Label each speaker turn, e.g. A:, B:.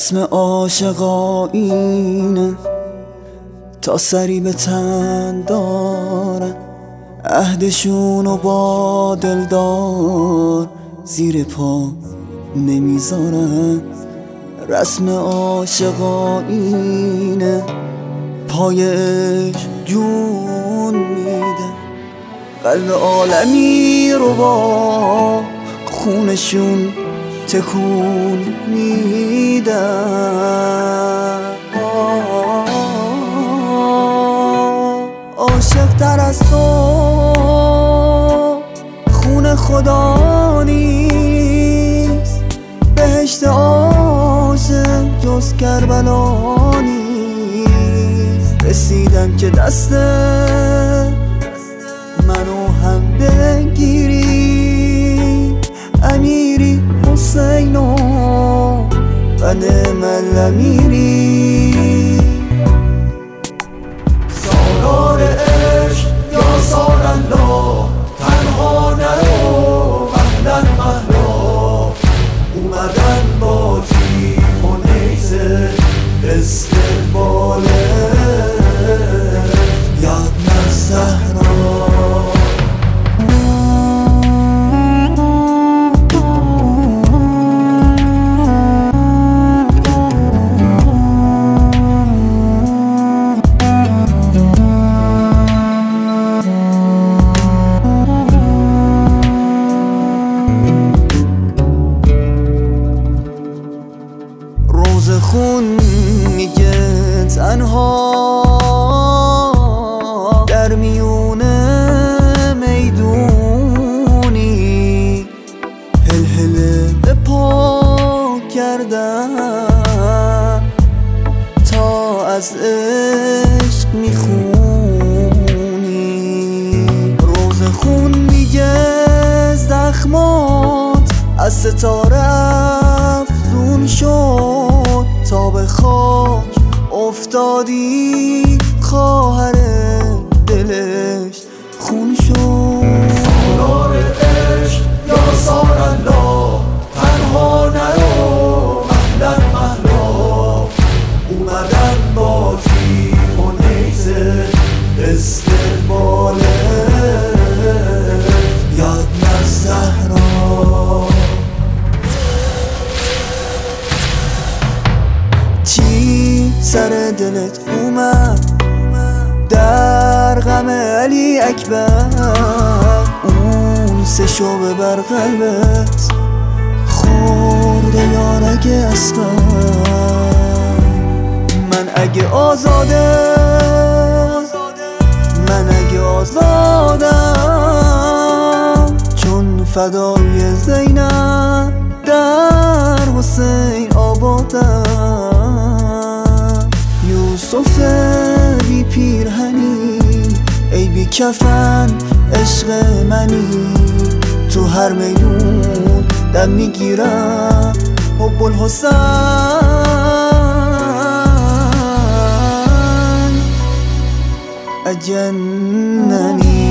A: رسم عاشقانینه تا سری به تن دارن، عهدشونو با دلدار زیر پا نمیذارن. رسم عاشقانینه پایش جون میده، قلب عالمی رو با خونشون تکون میدن. عاشق تر از تو خون خدا نیست، بهشت عاشق جز کربلا نیست. رسیدم که دست منو هم بگیری، امیری حسینو و نعم الامیری.
B: سالار عشق یا سالالله، تنها نرو مهلا مهلا. اومدن با تیغ و نیزه استقباله یاد زهرا.
A: خون میگه تنها در میونه میدونی، هلهله به پا کردن تا از عشق میخونی. روز خون میگه زخمات از ستاره افزون شد تا به خاک افتادی، خواهر دلش خون شد.
B: سالار عشق یا سالالله، تنها نرو مهلا مهلا. اومدن با تیغ و نیزه استقباله یاد زهرا.
A: سر دلت اومد در غم علی اکبر، اون سه شعبه بر قلبت خورده یارگ اصغر. من اگه آزادم چون فدای زینب در حسین آبادم. یوسف بی پیرهنی ای بی کفن عشق منی، تو هر میدون دم میگیرم حب الحسین. اجننی